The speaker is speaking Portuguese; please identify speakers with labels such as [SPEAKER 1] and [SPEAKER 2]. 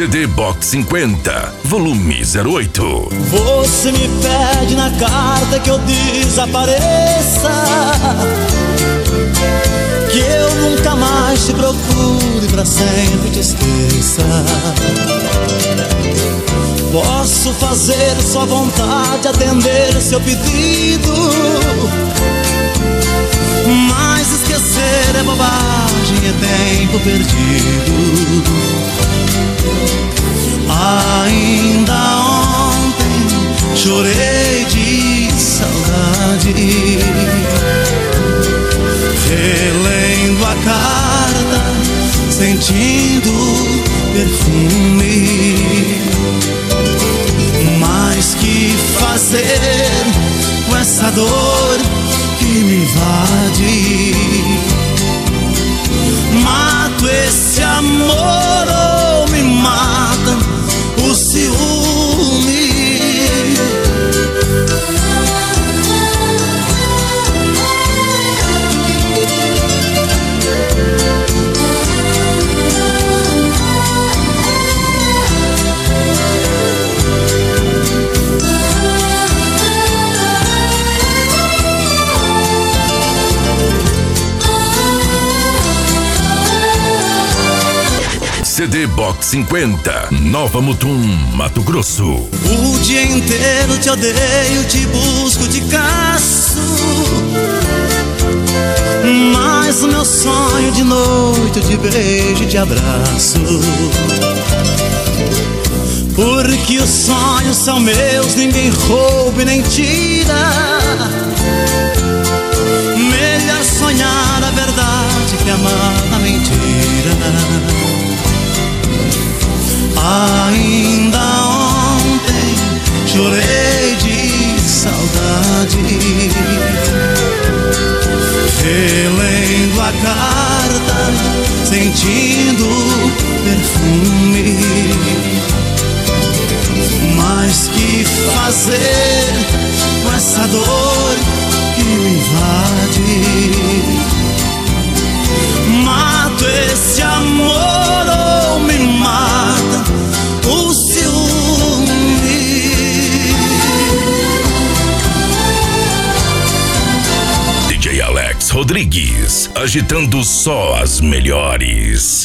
[SPEAKER 1] CD Box 50, volume 08.
[SPEAKER 2] Você me pede na carta que eu desapareça, que eu nunca mais te procure, pra sempre te esqueça. Posso fazer sua vontade, atender seu pedido, mas esquecer é bobagem, é tempo perdido. Ainda ontem chorei de saudade, relendo a carta, sentindo perfume. Mas que fazer com essa dor que me invade? Mato esse amor ou me mata o ciúme?
[SPEAKER 1] CD Box 50, Nova Mutum, Mato Grosso.
[SPEAKER 2] O dia inteiro te odeio, te busco, te caço, mas o meu sonho de noite eu te beijo e te abraço. Porque os sonhos são meus, ninguém rouba e nem tira. Melhor sonhar a verdade que amar a mentira. Ainda ontem chorei de saudade, relendo a carta, sentindo perfume. Mas que fazer com essa dor que me invade? Mato esse amor ou me mata o ciúme?
[SPEAKER 1] DJ Alex Rodrigues, agitando só as melhores.